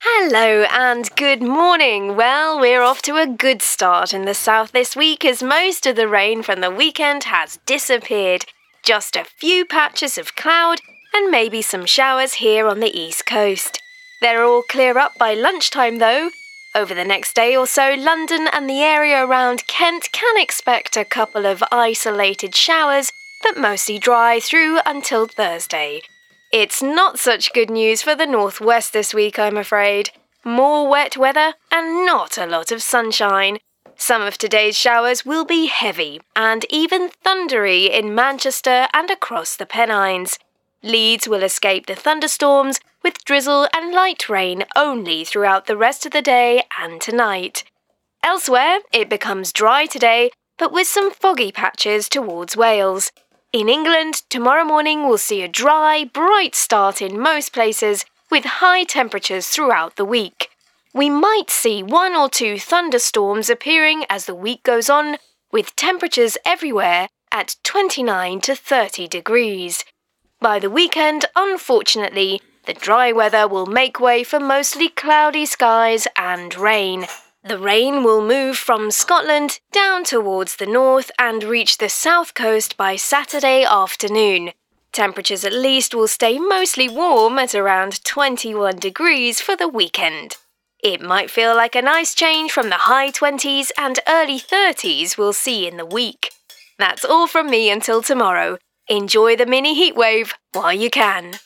Hello and good morning. Well, we're off to a good start in the south this week as most of the rain from the weekend has disappeared. Just a few patches of cloud and maybe some showers here on the east coast. They'll all clear up by lunchtime though. Over the next day or so, London and the area around Kent can expect a couple of isolated showers, but mostly dry through until Thursday. It's not such good news for the northwest this week, I'm afraid. More wet weather and not a lot of sunshine. Some of today's showers will be heavy and even thundery in Manchester and across the Pennines. Leeds will escape the thunderstorms with drizzle and light rain only throughout the rest of the day and tonight. Elsewhere, it becomes dry today, but with some foggy patches towards Wales. In England, tomorrow morning we'll see a dry, bright start in most places, with high temperatures throughout the week. We might see 1 or 2 thunderstorms appearing as the week goes on, with temperatures everywhere at 29 to 30 degrees. By the weekend, unfortunately, the dry weather will make way for mostly cloudy skies and rain. The rain will move from Scotland down towards the north and reach the south coast by Saturday afternoon. Temperatures at least will stay mostly warm at around 21 degrees for the weekend. It might feel like a nice change from the high 20s and early 30s we'll see in the week. That's all from me until tomorrow. Enjoy the mini heatwave while you can.